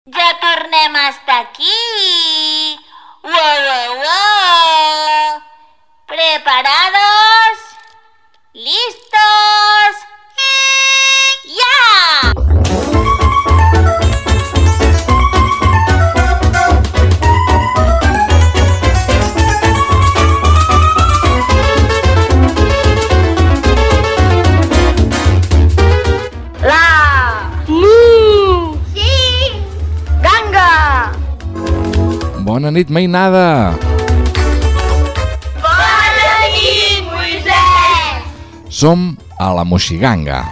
Ja tornem a estar aquí. ¡Wow! ¿Preparados? ¿Listos? ¡Ya! Bona nit, mainada! Bona nit, Moisès! Som a la Moixiganga.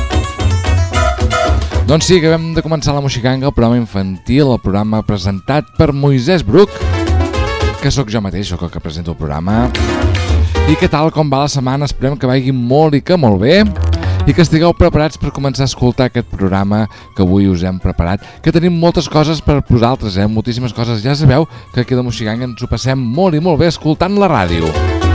Doncs sí, acabem de començar la Moixiganga, el programa infantil, el programa presentat per Moisès Bruc, que sóc jo mateix, sóc el que presento el programa. I què tal, com va la setmana? Esperem que vagi molt i que molt bé. I que estigueu preparats per començar a escoltar aquest programa que avui us hem preparat, que tenim moltes coses per vosaltres, moltíssimes coses. Ja sabeu que aquí a la Moixiganga ens ho passem molt i molt bé escoltant la ràdio.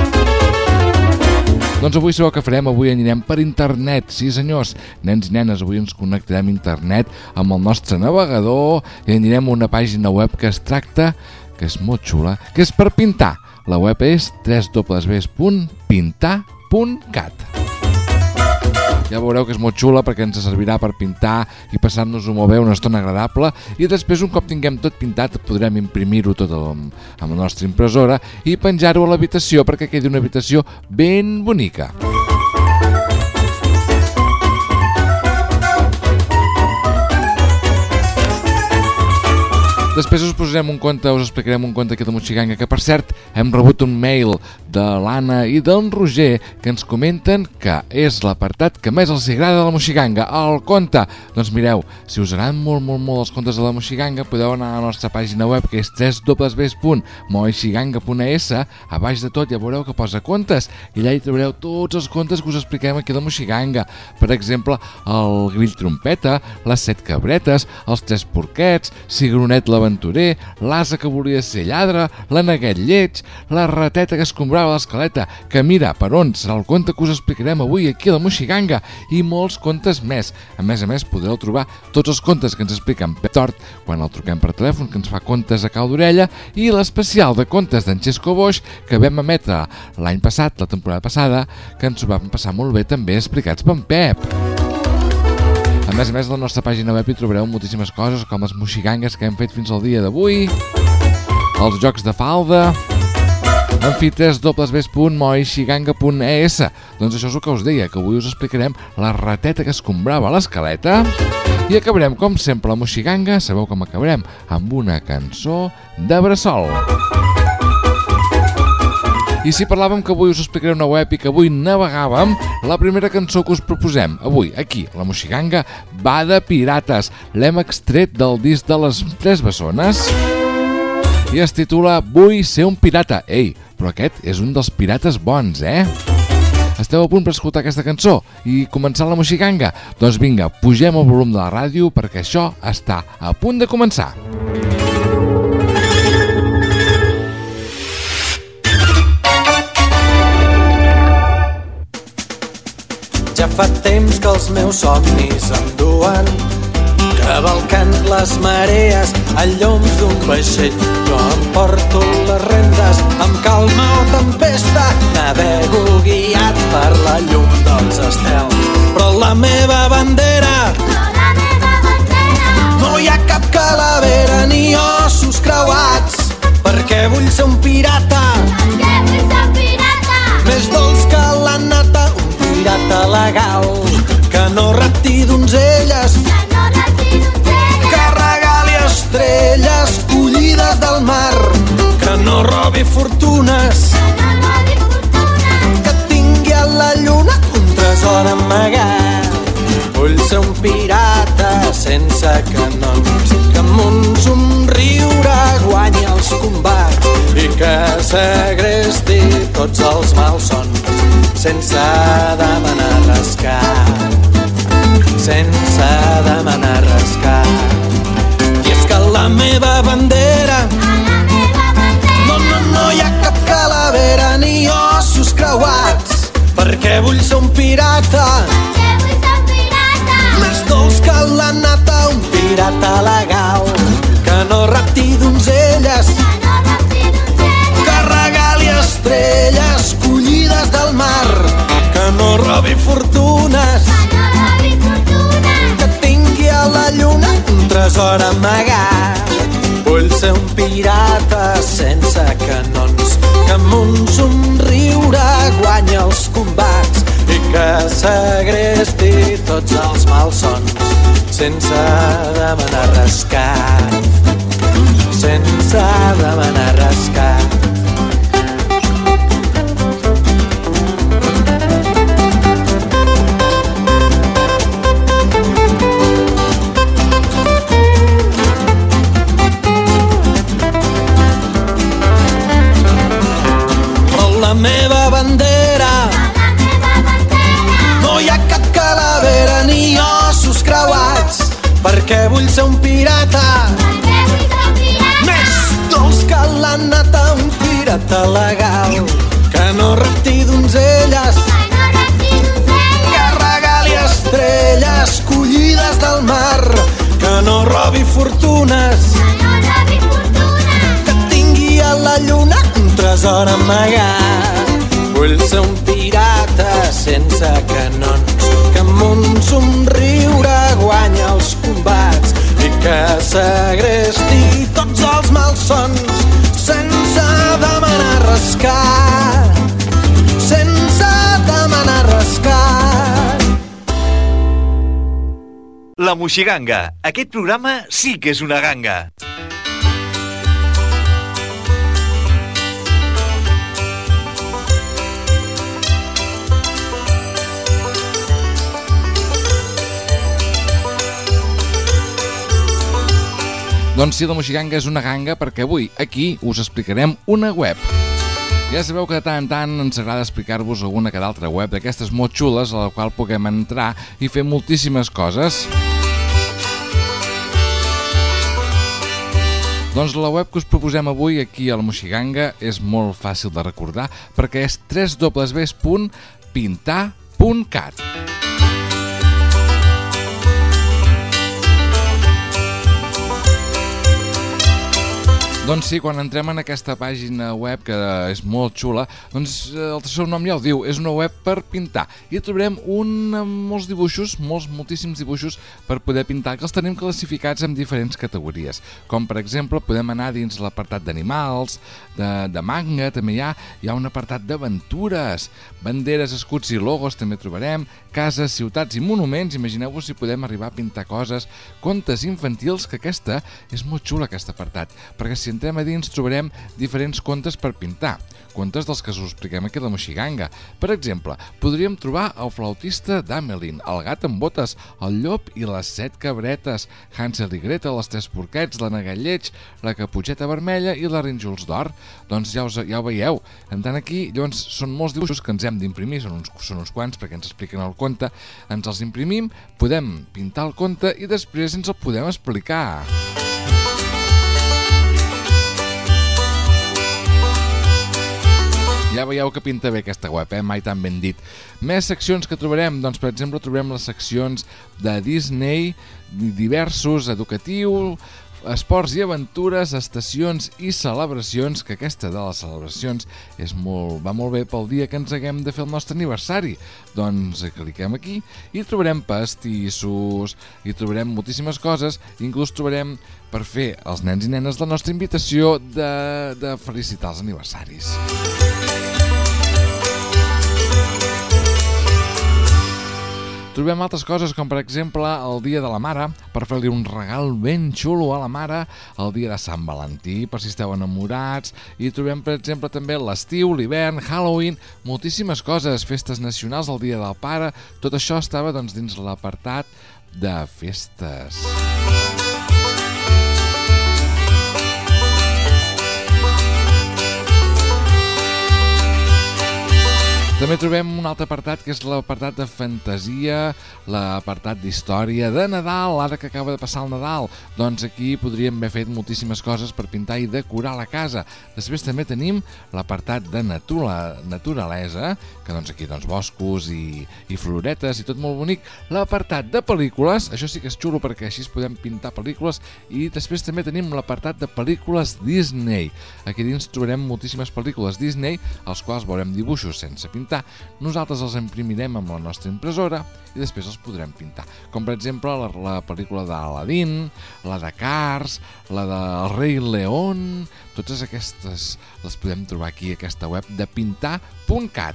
Doncs avui sabeu què farem? Avui anirem per internet, sí senyors, nens i nenes, avui ens connectarem a internet amb el nostre navegador i anirem a una pàgina web que es tracta, que és molt xula, que és per pintar. La web és www.pintar.cat. Ja veureu que és molt xula perquè ens servirà per pintar i passar-nos-ho molt bé, una estona agradable, i després un cop tinguem tot pintat podrem imprimir-ho tot amb la nostra impressora i penjar-ho a l'habitació perquè quedi una habitació ben bonica. Després us posarem un conte, us explicarem un conte aquí de Moixiganga, que per cert hem rebut un mail de l'Anna i del Roger que ens comenten que és l'apartat que més els agrada de la Moixiganga, el conte. Doncs mireu, si us agraden molt els contes de la Moixiganga podeu anar a la nostra pàgina web que és www.moixiganga.es. A baix de tot ja veureu que posa contes i allà hi trobareu tots els contes que us expliquem aquí a la Moixiganga. Per exemple, el grill trompeta, les 7 cabretes, els 3 porquets, Cigronet l'aventurer, l'asa que volia ser lladre, l'aneguet lleig, la rateta que escombrava l'escaleta, que mira per on serà el conte que us explicarem avui aquí a la Moixiganga, i molts contes més. A més, podreu trobar tots els contes que ens explica en Pep Tort quan el truquem per telèfon, que ens fa contes a cau d'orella, i l'especial de contes d'en Xesco Boix que vam emetre l'any passat, la temporada passada, que ens ho vam passar molt bé també explicats per en Pep. A més, a la nostra pàgina web hi trobareu moltíssimes coses, com les moxigangues que hem fet fins al dia d'avui, els jocs de falda, en fi, www.moixiganga.es. Doncs això és el que us deia, que avui us explicarem la rateta que escombrava l'escaleta i acabarem, com sempre, la Moixiganga, sabeu com acabarem? Amb una cançó de bressol. I si parlàvem que avui us explicaré una web i que avui navegàvem, la primera cançó que us proposem avui, aquí, a la Moixiganga, va de pirates. L'hem extret del disc de les 3 bessones i es titula Vull ser un pirata. Ei, però aquest és un dels pirates bons, Esteu a punt per escoltar aquesta cançó i començar la Moixiganga? Doncs vinga, pugem el volum de la ràdio perquè això està a punt de començar. Ja fa temps que els meus somnis em duen, cavalcant les marees a lloms d'un vaixell. Jo em porto les rendes amb calma o tempesta, navego guiat per la llum dels estels. Però la meva bandera, no hi ha cap calavera ni ossos creuats, perquè vull ser un pirata, més dolç que la nata, pirata legal, que no rapti donzelles, que regali estrelles collides del mar, que no robi fortunes, que tingui a la lluna un tresor amagat. Vull ser un pirata sense canons, que amb un somriure guanyi els combats i que segresti tots els malsons sense demanar rescat, sense demanar rescat. I és que la meva bandera, no hi ha cap calavera ni ossos creuats, perquè vull ser un pirata, més dolç que la nata, un pirata legal. tresor amagat. Vull ser un pirata sense canons, que amb un somriure guanya els combats i que segresti tots els malsons sense demanar rescat, sense demanar rescat. La meva bandera, no hi ha cap calavera ni ossos creuats, perquè vull ser un pirata, més dolç que la nata, un pirata legal, que no repti donzelles, que regali estrelles collides del mar, que no robi fortunes, que tingui a la lluna un tresor amagat. Vull ser un pirata sense canons, que amb un somriure guanya els combats i que segresti tots els malsons sense demanar rescat, sense demanar rescat. La Moixiganga. Aquest programa sí que és una ganga. Doncs sí, la Moixiganga és una ganga perquè avui, aquí, us explicarem una web. Ja sabeu que de tant en tant ens agrada explicar-vos alguna que d'altra web d'aquestes molt xules a la qual puguem entrar i fer moltíssimes coses. Doncs la web que us proposem avui aquí a la Moixiganga és molt fàcil de recordar perquè és www.pintar.cat. Doncs sí, quan entrem en aquesta pàgina web, que és molt xula, doncs el seu nom ja ho diu, és una web per pintar. I trobarem molts dibuixos, moltíssims dibuixos per poder pintar, que els tenim classificats en diferents categories. Com per exemple, podem anar dins l'apartat d'animals, de manga, també hi ha un apartat d'aventures, banderes, escuts i logos també trobarem, cases, ciutats i monuments. Imagineu-vos si podem arribar a pintar coses, contes infantils, que aquesta és molt xula, aquest apartat, perquè si entrem a dins trobarem diferents contes per pintar, contes dels que us expliquem aquí a la Moixiganga. Per exemple, podríem trobar el flautista d'Amelin, el gat amb botes, el llop i les 7 cabretes, Hansel i Gretel, els 3 porquets, la Negalleig, la Caputxeta vermella i la Rínjols d'or. Doncs ja ho veieu. En tant aquí, llavors, són molts dibuixos que ens hem d'imprimir, són uns quants perquè ens expliquen el conte, ens els imprimim, podem pintar el conte i després ens el podem explicar. Ja veieu que pinta bé aquesta web, mai tan ben dit. Més seccions que trobarem, doncs per exemple trobarem les seccions de Disney, diversos, educatiu, esports i aventures, estacions i celebracions, que aquesta de les celebracions va molt bé pel dia que ens haguem de fer el nostre aniversari. Doncs cliquem aquí i trobarem pastissos, i trobarem moltíssimes coses, inclús trobarem per fer als nens i nenes la nostra invitació de felicitar els aniversaris. Trobem altres coses com per exemple el dia de la mare, per fer-li un regal ben xulo a la mare, el dia de Sant Valentí, per si esteu enamorats, i trobem per exemple també l'estiu, l'hivern, Halloween, moltíssimes coses, festes nacionals, el dia del pare, tot això estava doncs dins l'apartat de festes. També trobem un altre apartat que és l'apartat de fantasia, l'apartat d'història de Nadal, ara que acaba de passar el Nadal. Doncs aquí podríem haver fet moltíssimes coses per pintar i decorar la casa. Després també tenim l'apartat de naturalesa, que doncs aquí boscos i floretes i tot molt bonic. L'apartat de pel·lícules, això sí que és xulo perquè així podem pintar pel·lícules, i després també tenim l'apartat de pel·lícules Disney. Aquí dins trobarem moltíssimes pel·lícules Disney, als quals veurem dibuixos sense pintar pintar, nosaltres els imprimirem amb la nostra impressora i després els podrem pintar. Com per exemple la pel·lícula d'Aladín, la de Cars, la del Rei León, totes aquestes les podem trobar aquí a aquesta web de pintar.cat.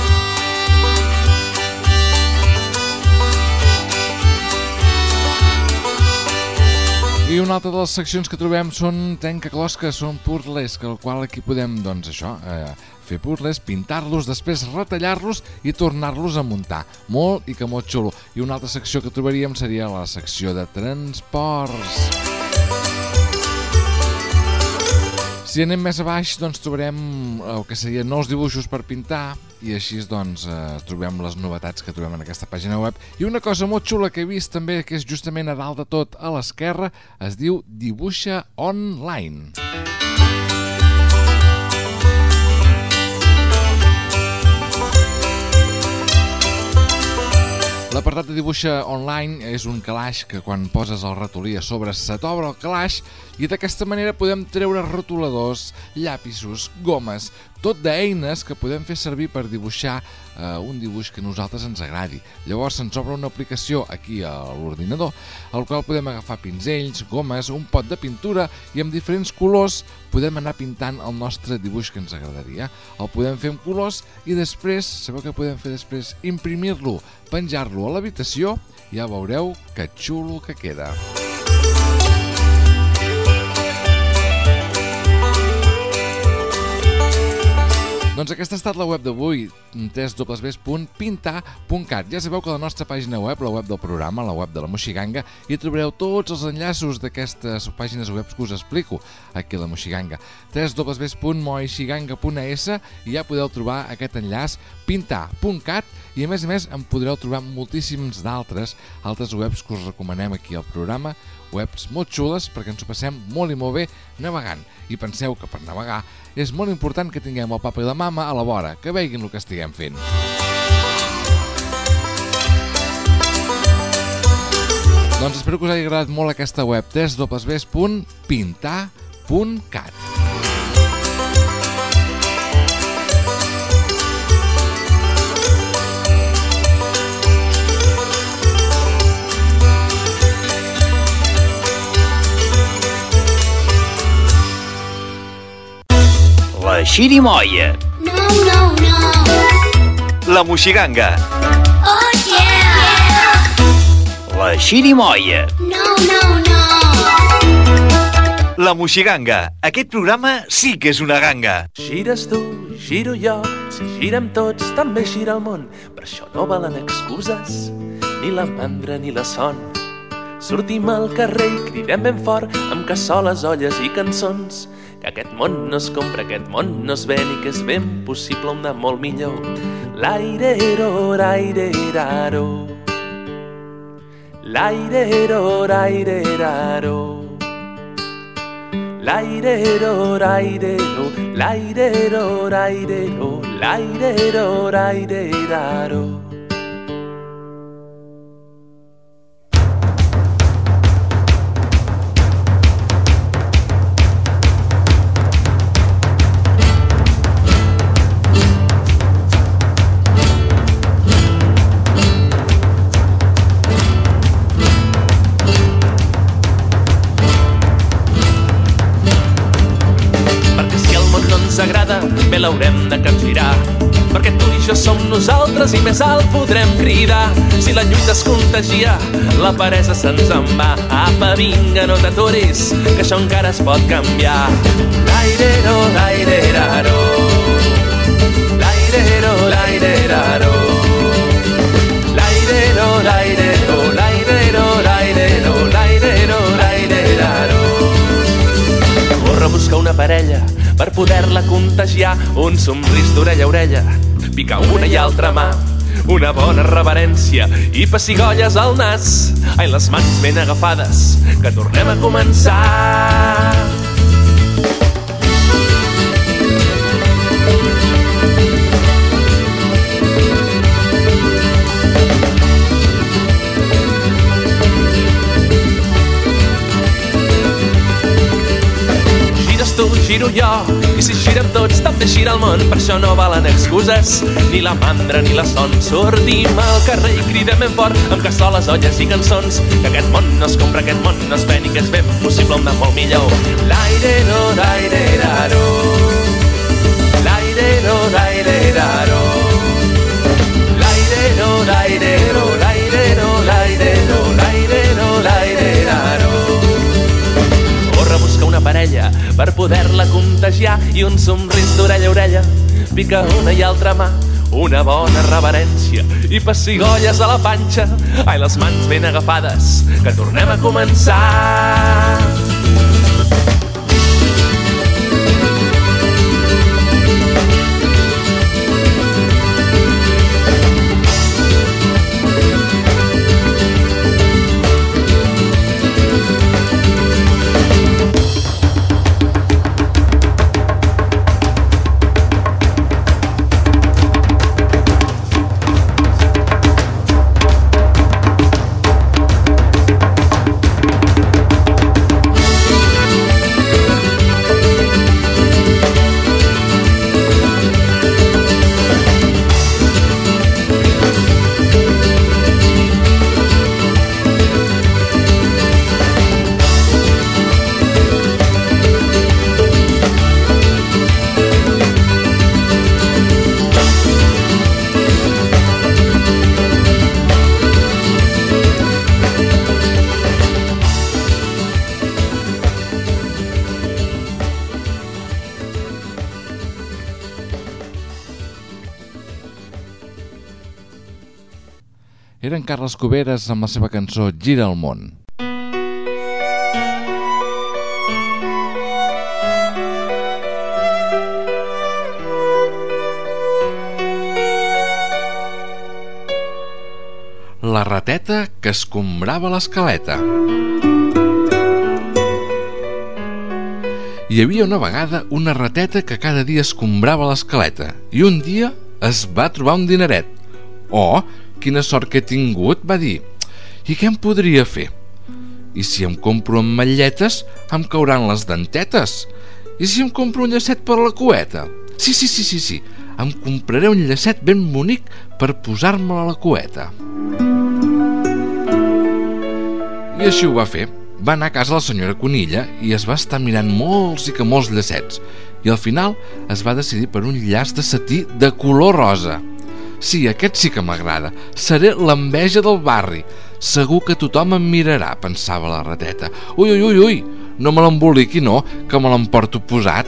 I una altra de les seccions que trobem són trencaclosques, són puzzles, que el qual aquí podem, doncs això, fer puzzles, pintar-los, després retallar-los i tornar-los a muntar. Molt i que molt xulo. I una altra secció que trobaríem seria la secció de transports. Si anem més a baix, doncs trobarem el que serien nous dibuixos per pintar i així doncs trobem les novetats que trobem en aquesta pàgina web. I una cosa molt xula que he vist també, que és justament a dalt de tot a l'esquerra, es diu Dibuixa Online. L'apartat de Dibuixa Online és un calaix que quan poses el ratolí a sobre se t'obre el calaix i d'aquesta manera podem treure rotuladors, llapisos, gomes, tot d'eines que podem fer servir per dibuixar un dibuix que a nosaltres ens agradi. Llavors se'ns obre una aplicació aquí a l'ordinador, al qual podem agafar pinzells, gomes, un pot de pintura i amb diferents colors podem anar pintant el nostre dibuix que ens agradaria. El podem fer amb colors i després, sabeu què podem fer després? Imprimir-lo, penjar-lo a l'habitació i ja veureu que xulo que queda. Doncs aquesta ha estat la web d'avui, www.pintar.cat. Ja sabeu que a la nostra pàgina web, la web del programa, la web de la Moixiganga, hi trobareu tots els enllaços d'aquestes pàgines web que us explico aquí a la Moixiganga. www.moixiganga.es i ja podeu trobar aquest enllaç pintar.cat i a més en podreu trobar moltíssims altres webs que us recomanem aquí al programa, webs molt xules perquè ens ho passem molt i molt bé navegant. I penseu que per navegar és molt important que tinguem el papa i la mama a la vora, que veguin el que estiguem fent. Doncs espero que us hagi agradat molt aquesta web, www.pintar.cat. La xirimoia. No, no, no. La moixiganga. Oh, yeah. La xirimoia. No, no, no. La moixiganga. Aquest programa sí que és una ganga. Gires tu, giro jo, si girem tots també gira el món. Per això no valen excuses, ni la mandra ni la son. Sortim al carrer i cridem ben fort amb cassoles, olles i cançons. Que aquest món no es compra, aquest món no es ven i que és ben possible un de molt millor. L'airero, l'aireraro. L'airero, l'aireraro. L'airero, l'airero, l'airero, l'airero, l'airero, l'aireraro. Bé l'haurem de capgirar, perquè tu i jo som nosaltres i més alt podrem cridar. Si la lluita es contagia, la peresa se'ns en va. Apa, vinga, no t'aturis, que això encara es pot canviar. L'airero, l'aireraro. L'airero, l'aireraro. L'airero, l'airero, l'airero, l'airero, l'airero, l'aireraro. Corre a buscar una parella per poder-la contagiar, un somrís d'orella a orella, picar una i altra mà, una bona reverència i pessigolles al nas. Ai, les mans ben agafades, que tornem a començar. Giro jo, i si girem tots, també gira el món, per això no valen excuses, ni la mandra ni la son. Sortim al carrer i cridem ben fort, amb cassoles, olles i cançons, que aquest món no es compra, aquest món no es ven i que és ben possible un de molt millor. L'aire-no, l'aire-raro, l'aire-no, l'aire-raro, l'aire-no, l'aire-ro, l'aire-no, l'aire-ro, l'aire-no, l'aire-raro. Corre a buscar una parella per poder-la contagiar i un somrís d'orella a orella, pica una i altra mà, una bona reverència i pessigolles a la panxa. Ai, les mans ben agafades, que tornem a començar. Eren Carles Cuberes amb la seva cançó Gira el món. La rateta que escombrava l'escaleta. Hi havia una vegada una rateta que cada dia escombrava l'escaleta i un dia es va trobar un dineret. Oh, quina sort que he tingut, va dir. I què em podria fer? I si em compro ametlletes, em cauran les dentetes. I si em compro un llacet per la cueta? Sí. Em compraré un llacet ben bonic per posar-me a la cueta. I així ho va fer. Va anar a casa la senyora Conilla i es va estar mirant molts llacets. I al final es va decidir per un llaç de setí de color rosa. Sí, aquest sí que m'agrada. Seré l'enveja del barri. Segur que tothom em mirarà, pensava la rateta. Ui, no me l'emboliqui, no, que me l'emporto posat.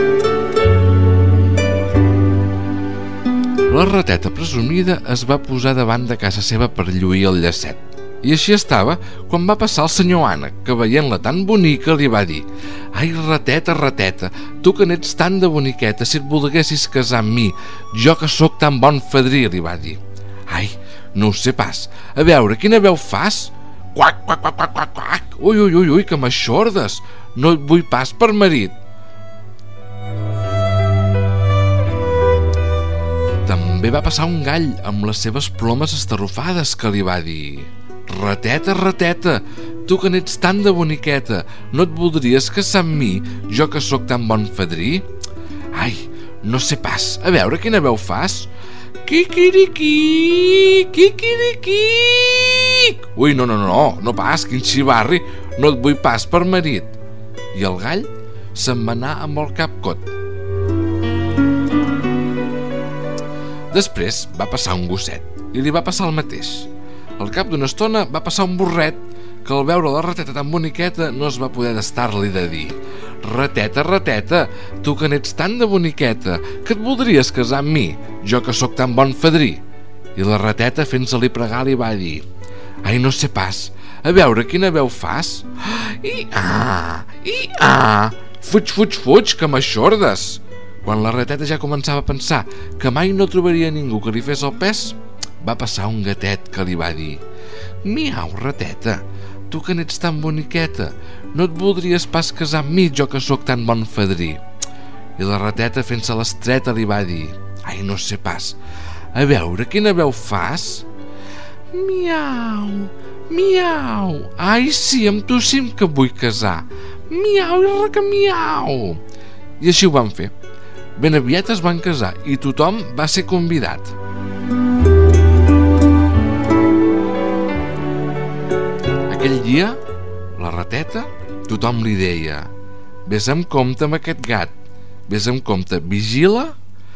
La rateta presumida es va posar davant de casa seva per lluir el llacet. I així estava quan va passar el senyor Ànec, que veient-la tan bonica li va dir: ai, rateta, tu que n'ets tan de boniqueta, si et volguessis casar amb mi, jo que sóc tan bon fadrí, li va dir. Ai, no ho sé pas, a veure, quina veu fas? Quac, quac, quac, quac, quac, quac. Ui, que m'aixordes, no et vull pas per marit. També va passar un gall amb les seves plomes estarrufades, que li va dir: rateta, tu que n'ets tan de boniqueta, no et voldries casar amb mi, jo que sóc tan bon fadrí? Ai, no sé pas, a veure quina veu fas? Quiquiriqui, quiquiriqui. Ui, no pas, quin xivarri, no et vull pas per marit. I el gall se'n va anar amb el cap cot. Després va passar un gosset i li va passar el mateix. Al cap d'una estona va passar un burret que al veure la rateta tan boniqueta no es va poder d'estar-li de dir: rateta, tu que n'ets tan de boniqueta, que et voldries casar amb mi, jo que sóc tan bon fadrí. I la rateta, fent-se-li pregar, li va dir: ai, no sé pas, a veure quina veu fas? Fuig, que m'aixordes. Quan la rateta ja començava a pensar que mai no trobaria ningú que li fes el pes, va passar un gatet que li va dir: miau, rateta, tu que n'ets tan boniqueta, no et voldries pas casar amb mi, jo que sóc tan bon fadrí. I la rateta, fent-se l'estreta, li va dir: ai, no sé pas, a veure quina veu fas? Miau, ai, sí, amb tu sí que vull casar. Miau i recamiau. I així ho van fer. Ben aviat es van casar i tothom va ser convidat. Aquell dia, la rateta, tothom li deia: vés amb compte amb aquest gat, vés amb compte, vigila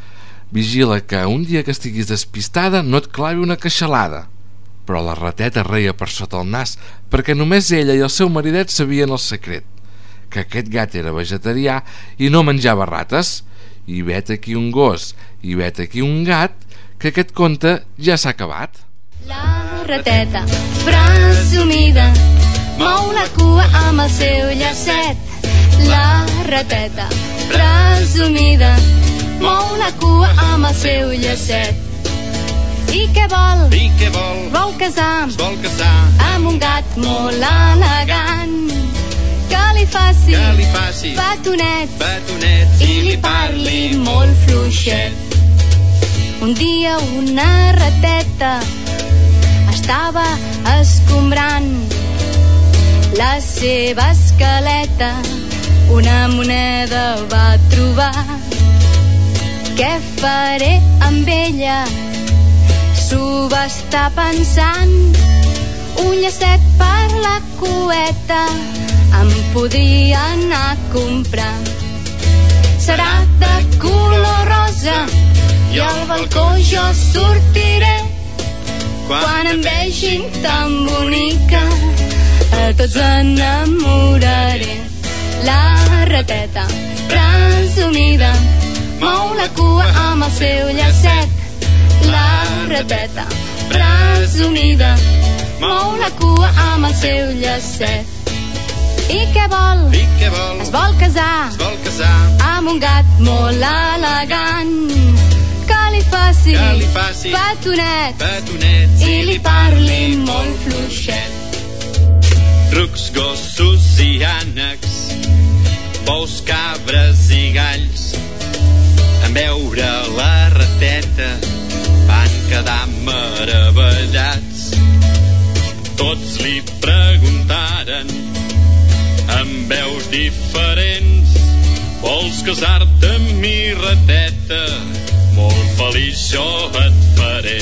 que un dia que estiguis despistada no et clavi una queixalada. Però la rateta reia per sota el nas, perquè només ella i el seu maridet sabien el secret, que aquest gat era vegetarià i no menjava rates. I vet aquí un gos, i vet aquí un gat, que aquest conte ja s'ha acabat. La rateta presumida mou la cua amb el seu llacet. La rateta presumida mou la cua amb el seu llacet. I què vol? Vol casar amb un gat molt elegant, que li faci petonet i li parli molt fluixet. Un dia una rateta estava escombrant la seva escaleta, una moneda va trobar. Què faré amb ella? S'ho va estar pensant. Un llacet per la cueta em podria anar a comprar. Serà de color rosa i al balcó jo sortiré. Quan em vegin tan bonica a tots enamoraré. La rateta presumida mou la cua amb el seu llacet. La rateta presumida mou la cua amb el seu llacet. I què vol? Es vol casar amb un gat molt elegant, que li faci petonet i li parli molt fluixet. Rucs, gossos i ànecs, bous, cabres i galls, en veure la rateta van quedar meravellats. Tots li preguntaren amb veus diferents: vols casar-te amb mi, rateta? Molt feliç jo et faré.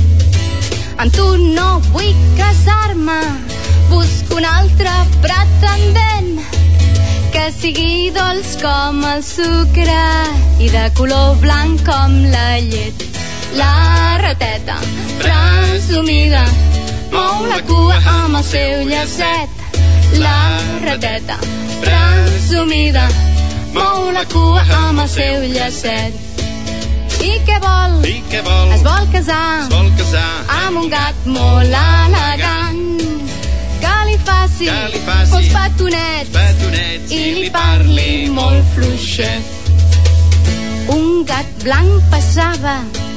Amb tu no vull casar-me, busco un altre pretendent, que sigui dolç com el sucre i de color blanc com la llet. La rateta presumida mou la cua amb el seu llacet. La rateta presumida mou la cua amb el seu llacet. I què vol? Es vol casar amb un gat molt elegant, que li faci uns petonets i li parli molt fluixet. Un gat blanc passava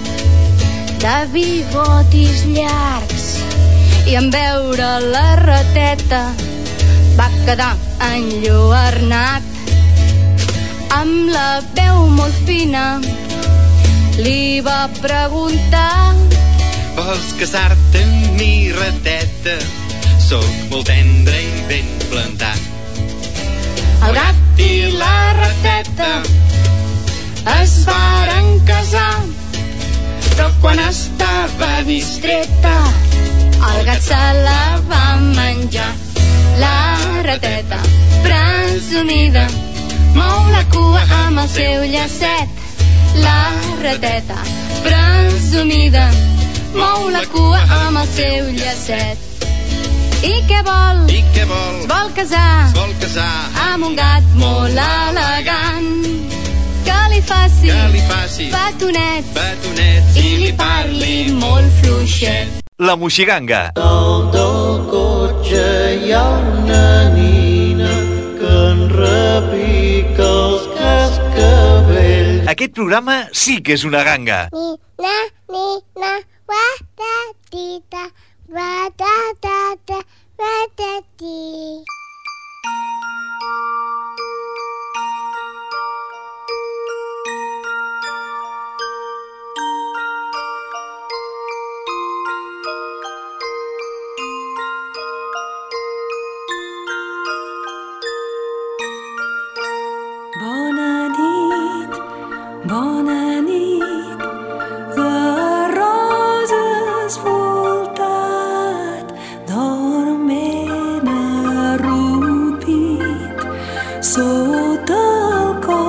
de bigotis llargs i en veure la rateta va quedar enlluernat. Amb la veu molt fina li va preguntar: vols casar-te amb mi, rateta? Soc molt tendre i ben plantat. El gat i la rateta es varen casar, però quan estava distreta el gat se la va menjar. La rateta presumida mou la cua amb el seu llacet. La rateta presumida mou la cua amb el seu llacet. I què vol? Es vol casar amb un gat molt elegant, que li faci petonet i li parli molt fluixet. La Moixiganga. Dalt del cotxe hi ha una nina que en repica els cascavells. Aquest programa sí que és una ganga. Nina, watatita, watatata, watati. sota el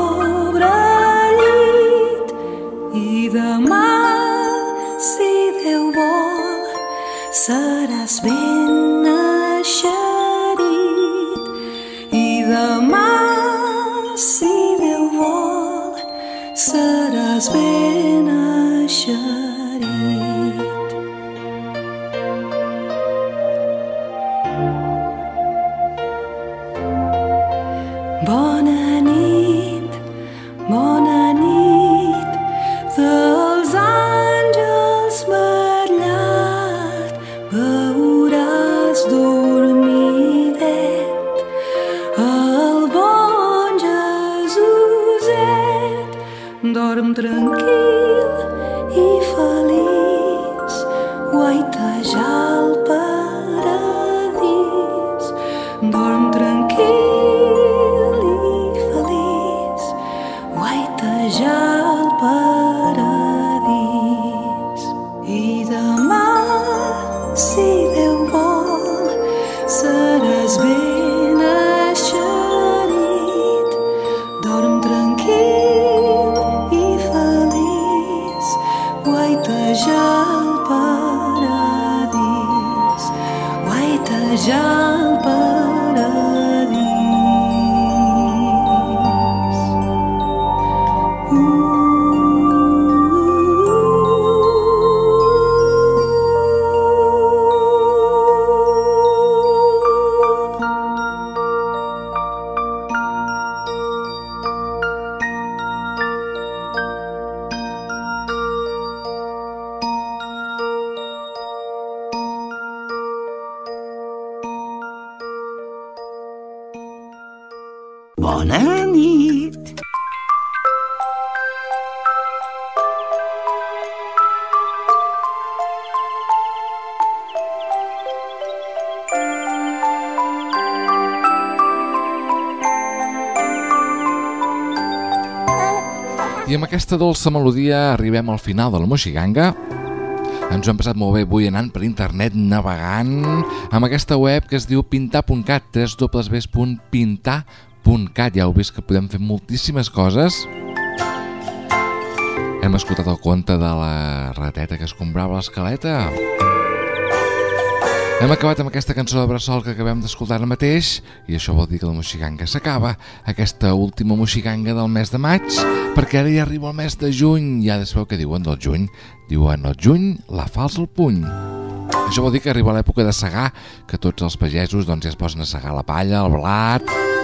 cobrellit. I demà, si Déu vol, seràs ben eixerit. I demà, si Déu vol, seràs ben eixerit. Bona nit, dels àngels vetllat, veuràs dormidet el bon Jesuset. Dorm tranquil i feliç, guaitejar el paradís. Dorm tranquil i feliç, guaitejar el paradís. I demà, si Déu vol, seràs ben eixerit. Dorm tranquil i feliç, guaitejar el paradís, guaitejar el paradís. Bona nit. I amb aquesta dolça melodia arribem al final de la Moixiganga. Ens ho hem passat molt bé avui anant per internet, navegant amb aquesta web que es diu pintar.cat, www.pintar.cat. Ja heu vist que podem fer moltíssimes coses. Hem escoltat el conte de la rateta que es comprava l'escaleta. Hem acabat amb aquesta cançó de bressol que acabem d'escoltar ara mateix, i això vol dir que la Moixiganga s'acaba, aquesta última Moixiganga del mes de maig, perquè ara ja arriba el mes de juny. Ja sabeu què diuen del juny? Diuen el juny la falç al puny. Això vol dir que arriba l'època de segar, que tots els pagesos ja es posen a segar la palla, el blat.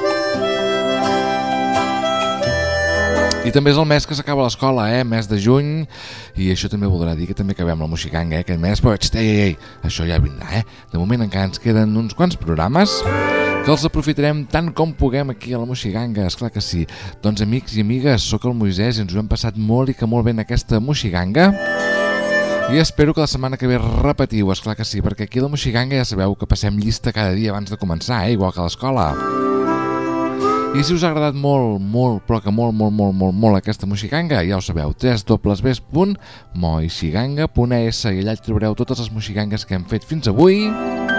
I també és el mes que s'acaba l'escola, mes de juny, i això també voldrà dir que també acabem la Moixiganga, aquest mes, però això ja vindrà, De moment encara ens queden uns quants programes que els aprofitarem tant com puguem aquí a la Moixiganga, esclar que sí. Doncs amics i amigues, sóc el Moisès i ens ho hem passat molt i que molt bé en aquesta Moixiganga. I espero que la setmana que ve repetiu, esclar que sí, perquè aquí a la Moixiganga ja sabeu que passem llista cada dia abans de començar, igual que a l'escola. I si us ha agradat molt, però que molt aquesta Moixiganga, ja ho sabeu, www.moixiganga.es, i allà hi trobareu totes les Moixigangues que hem fet fins avui.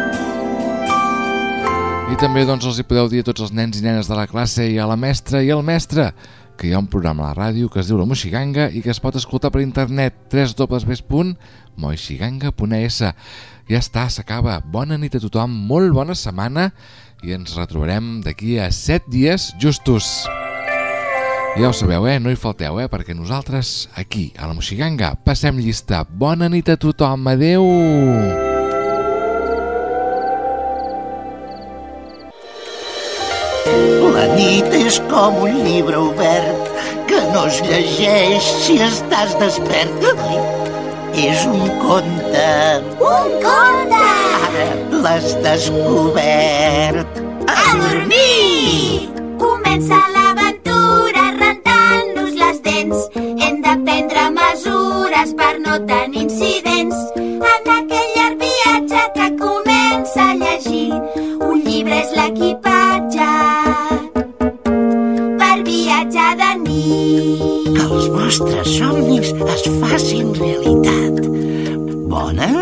I també els hi podeu dir a tots els nens i nenes de la classe i a la mestra i al mestre que hi ha un programa a la ràdio que es diu La Moixiganga i que es pot escoltar per internet, www.moixiganga.es. Ja està, s'acaba. Bona nit a tothom, molt bona setmana, i ens retrobarem d'aquí a 7 dies justos. Ja ho sabeu, no hi falteu, perquè nosaltres aquí, a la Moixiganga, passem llista. Bona nit a tothom, adeu! La nit és com un llibre obert que no es llegeix si estàs despert. És un conte. Un conte! Ara l'has descobert. A dormir! Comença l'aventura rentant-nos les dents. Hem de prendre mesures per no tenir incidents. En aquell llarg viatge que comença a llegir, un llibre és l'equipatge per viatjar de nit. Que els vostres somnis es facin realitat. Bona